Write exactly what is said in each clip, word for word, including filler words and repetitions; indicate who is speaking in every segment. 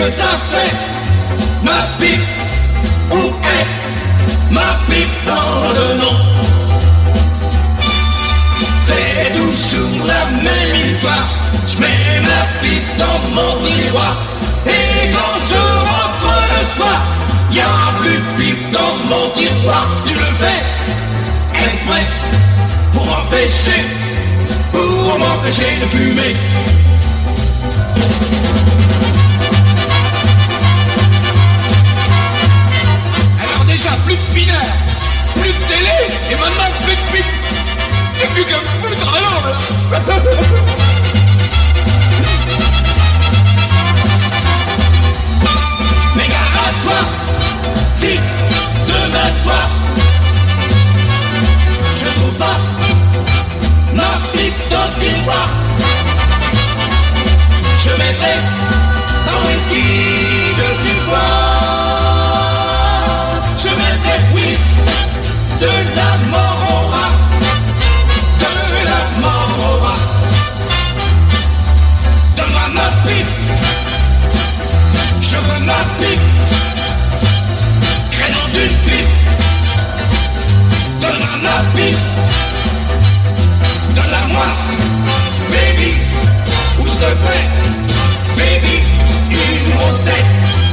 Speaker 1: que t'as fait? Ma pipe, où est ma pipe dans le nom? C'est toujours la même histoire. Je mets ma pipe dans mon tiroir. Et quand je rentre le soir, y'a plus de pipe dans mon tiroir. Tu le fais exprès pour m'empêcher, pour m'empêcher de fumer. Alors déjà plus de pinard, plus de télé, et maintenant plus de pipe. Et plus qu'à me foutre alors là. Mais gare à toi, si demain soir je trouve pas ma pipe dans le tiroir, je mettrai dans le whisky de tiroir. Je mettrai, oui, de la mort au rat, de la mort au rat. Donne-moi ma pipe, je veux ma pipe, crénom d'une pipe. Donne-moi ma pipe, donne-la-moi, baby, ou je te fais, baby, une grosse tête.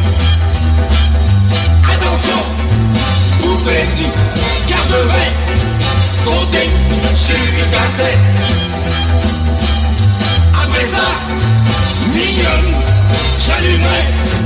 Speaker 1: Attention, poupée nue, car je vais compter jusqu'à sept. Après ça, mignonne, j'allumerai